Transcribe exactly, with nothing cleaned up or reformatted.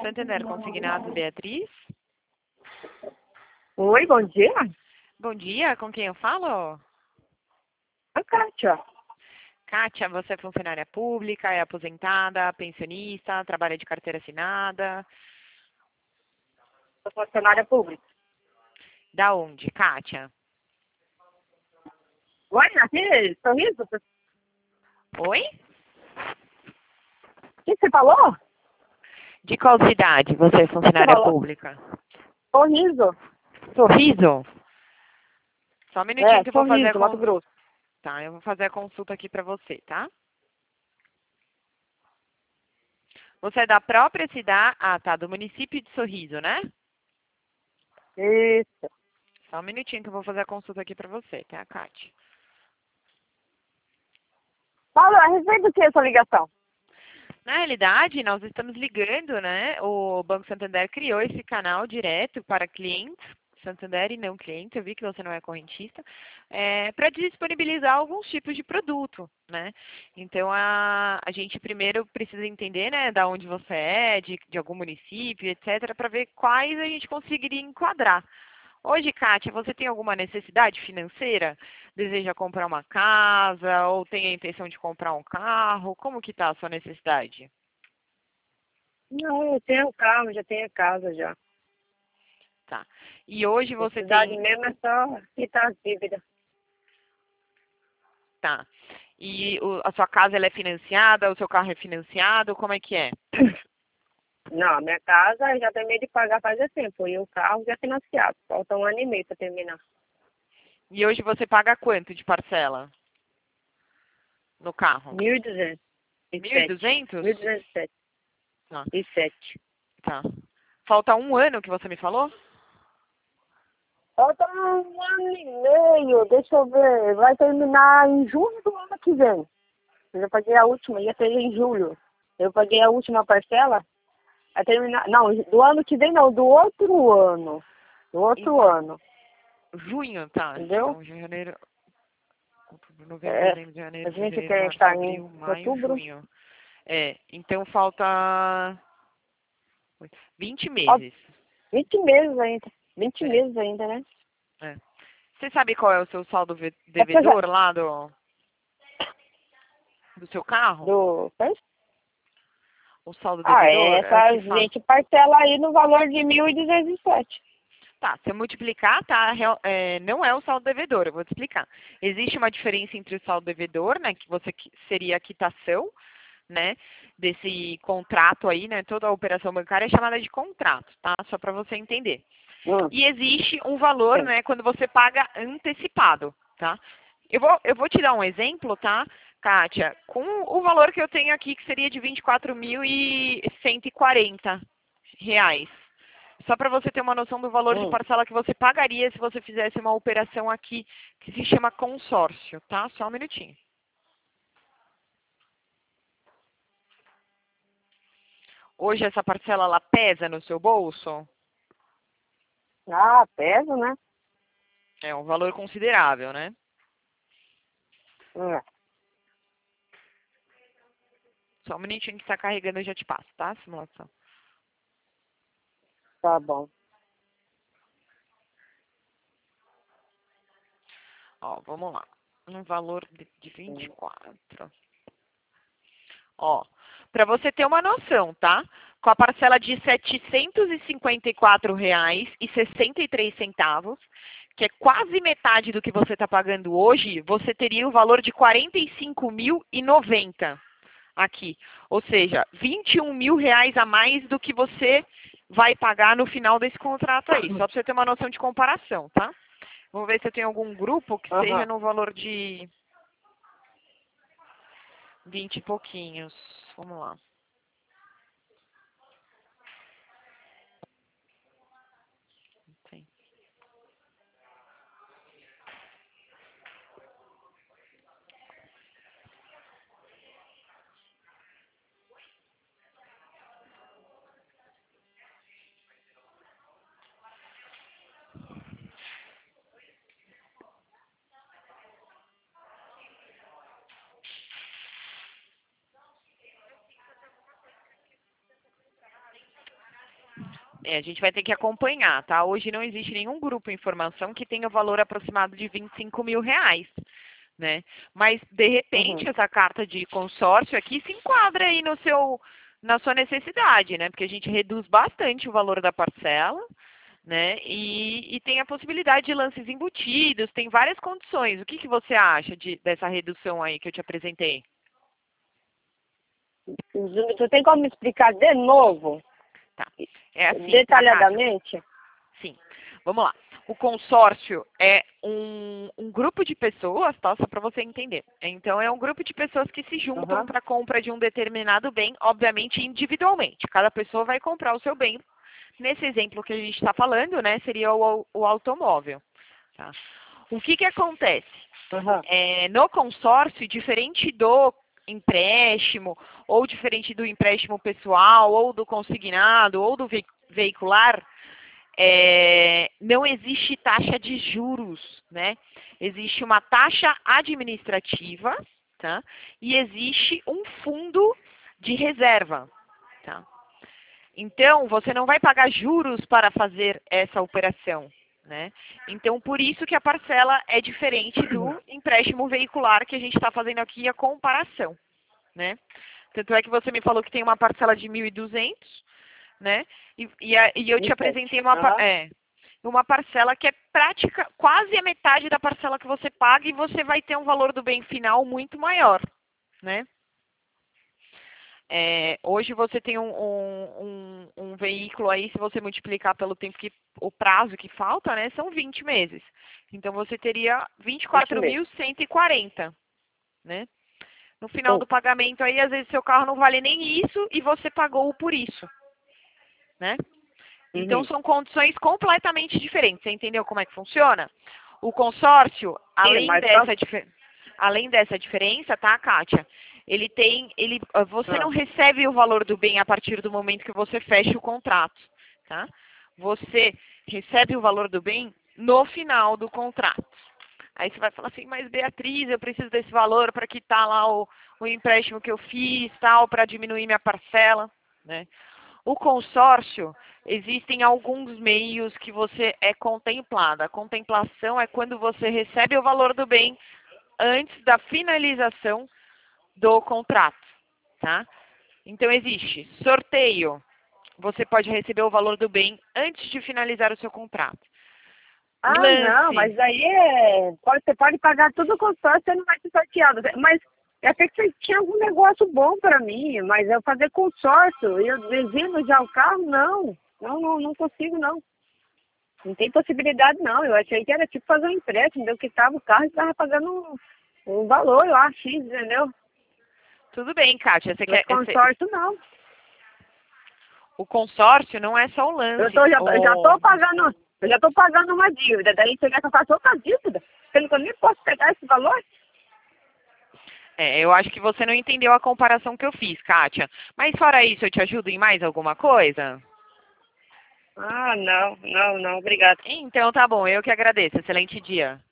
Santander Consignados, Beatriz. Oi, bom dia. Bom dia, com quem eu falo? A Kátia. Kátia, você é funcionária pública, é aposentada, pensionista, trabalha de carteira assinada? Sou funcionária pública. Da onde, Kátia? Oi, aqui, sorriso? Oi? O que você falou? De qual cidade você é funcionária falou? pública? Sorriso. Sorriso? Só um minutinho É, que eu vou fazer a sorriso, Mato con... Grosso. Tá, eu vou fazer a consulta aqui pra você, tá? Você é da própria cidade... Ah, tá, do município de Sorriso, né? Isso. Só um minutinho que eu vou fazer a consulta aqui pra você, tá, Kátia? Paulo, a respeito do que essa ligação? Na realidade, nós estamos ligando, né? O Banco Santander criou esse canal direto para clientes, Santander e não clientes, eu vi que você não é correntista, é, para disponibilizar alguns tipos de produto, né? Então, a, a gente primeiro precisa entender, né, da onde você é, de, de algum município, etcétera, para ver quais a gente conseguiria enquadrar. Hoje, Kátia, você tem alguma necessidade financeira? Deseja comprar uma casa ou tem a intenção de comprar um carro? Como que está a sua necessidade? Não, eu tenho carro, já tenho casa já. Tá. E hoje A você necessidade tem... mesmo é só quitar as dívidas. Tá. E o- a sua casa ela é financiada? O seu carro é financiado? Como é que é? Não, a minha casa eu já terminei de pagar faz tempo. E o carro já é financiado. Falta um ano e meio para terminar. E hoje você paga quanto de parcela no carro? Mil e duzentos e Mil e sete. duzentos? Mil duzentos e sete. Tá. E sete. Tá. Falta um ano que você me falou? Falta um ano e meio, deixa eu ver. Vai terminar em junho do ano que vem. Eu já paguei a última, ia ter em julho. Eu paguei a última parcela. Vai terminar. Não, do ano que vem não, do outro ano. Do outro Então, ano. junho, tá. Entendeu? Então, janeiro, outubro, novembro, É, dezembro, a janeiro, gente fevereiro, quer março, estar em abril, maio, outubro. junho. É, então falta vinte Ó, meses. vinte meses ainda. Vinte É, meses ainda, né? é. Você sabe qual é o seu saldo ve- É porque eu já. devedor lá do, do seu carro? Do. O saldo Ah, é devedor é o essa que faz. gente parcela aí no valor de mil e duzentos e sete. Tá, se eu multiplicar, tá, real- é, não é o saldo devedor, eu vou te explicar. Existe uma diferença entre o saldo devedor, né, que você qui- seria a quitação, né, desse contrato aí, né, toda a operação bancária é chamada de contrato, tá? Só para você entender. Hum, E existe um valor, sim. né, quando você paga antecipado, tá? Eu vou, eu vou te dar um exemplo, tá, Kátia? Com o valor que eu tenho aqui, que seria de vinte e quatro mil cento e quarenta reais. Só para você ter uma noção do valor de Hum. parcela que você pagaria se você fizesse uma operação aqui que se chama consórcio, tá? Só um minutinho. Hoje essa parcela, ela pesa no seu bolso? Ah, pesa, né? É um valor considerável, né? Hum, Só um minutinho que está carregando, eu já te passo, tá? A simulação. tá bom. Ó, vamos lá. Um valor de de vinte e quatro. Ó, para você ter uma noção, tá? Com a parcela de setecentos e cinquenta e quatro reais e sessenta e três centavos, que é quase metade do que você está pagando hoje, você teria o valor de quarenta e cinco mil e noventa aqui. Ou seja, vinte e um mil reais a mais do que você vai pagar no final desse contrato aí. Só para você ter uma noção de comparação, tá? Vamos ver se eu tenho algum grupo que seja Aham. no valor de vinte e pouquinhos. Vamos lá. Tem. É, a gente vai ter que acompanhar, tá? Hoje não existe nenhum grupo em informação que tenha o valor aproximado de vinte e cinco mil reais, né? Mas, de repente, Uhum. essa carta de consórcio aqui se enquadra aí no seu, na sua necessidade, né? Porque a gente reduz bastante o valor da parcela, né? E, e tem a possibilidade de lances embutidos, tem várias condições. O que, que você acha de, dessa redução aí que eu te apresentei? Tu tem como me explicar de novo, Tá. É assim, tá, Kátia? detalhadamente? Sim. Vamos lá. O consórcio é um, um grupo de pessoas, tá? Só para você entender. Então, é um grupo de pessoas que se juntam Uhum. para a compra de um determinado bem, obviamente individualmente. Cada pessoa vai comprar o seu bem. Nesse exemplo que a gente está falando, né, seria o, o automóvel. Tá? O que, que acontece? Uhum. É, no consórcio, diferente do empréstimo, ou diferente do empréstimo pessoal, ou do consignado, ou do ve veicular, é, não existe taxa de juros, né? Existe uma taxa administrativa, tá? E existe um fundo de reserva, tá? Então, você não vai pagar juros para fazer essa operação, né? Então, por isso que a parcela é diferente do empréstimo veicular que a gente está fazendo aqui a comparação, né? Tanto é que você me falou que tem uma parcela de mil e duzentos, né? E, e, a, e eu te apresentei uma, Uhum. é, uma parcela que é prática, quase a metade da parcela que você paga e você vai ter um valor do bem final muito maior, né? É, hoje você tem um, um, um, um veículo aí, se você multiplicar pelo tempo que, o prazo que falta, né, são vinte meses. Então você teria vinte e quatro mil cento e quarenta, né? No final Sim. do pagamento aí, às vezes seu carro não vale nem isso e você pagou por isso, né? Então Uhum. são condições completamente diferentes. Você entendeu como é que funciona? O consórcio, Sim, além mas só... dessa, difer- além dessa diferença, tá, Kátia? Ele tem, ele, ah, você não Ah. recebe o valor do bem a partir do momento que você fecha o contrato, tá? Você recebe o valor do bem no final do contrato. Aí você vai falar assim, mas Beatriz, eu preciso desse valor para quitar lá o, o empréstimo que eu fiz, tal, para diminuir minha parcela, né? O consórcio, existem alguns meios que você é contemplada. A contemplação é quando você recebe o valor do bem antes da finalização do contrato, tá? Então existe sorteio. Você pode receber o valor do bem antes de finalizar o seu contrato. Ah, não, Lance. mas aí é... Pode, você pode pagar tudo o consórcio, você não vai ser sorteado. Mas eu achei que você tinha algum negócio bom para mim, mas eu fazer consórcio, e eu devendo já o carro, não. Não, não, não consigo, não. Não tem possibilidade, não. Eu achei que era tipo fazer um empréstimo, deu que tava o carro e estava pagando um, um valor, eu acho, X, entendeu? Tudo bem, Kátia. Você Mas quer, você- consórcio, não. o consórcio não é só o Eu lance. tô, já, eu já tô O, pagando, eu já tô pagando uma dívida, daí você quer que eu faça outra dívida, sendo que eu nem posso pegar esse valor? é, eu acho que você não entendeu a comparação que eu fiz, Kátia. Mas fora isso, eu te ajudo em mais alguma coisa? Ah, não, não, não, obrigado. Então tá bom, eu que agradeço. Excelente dia.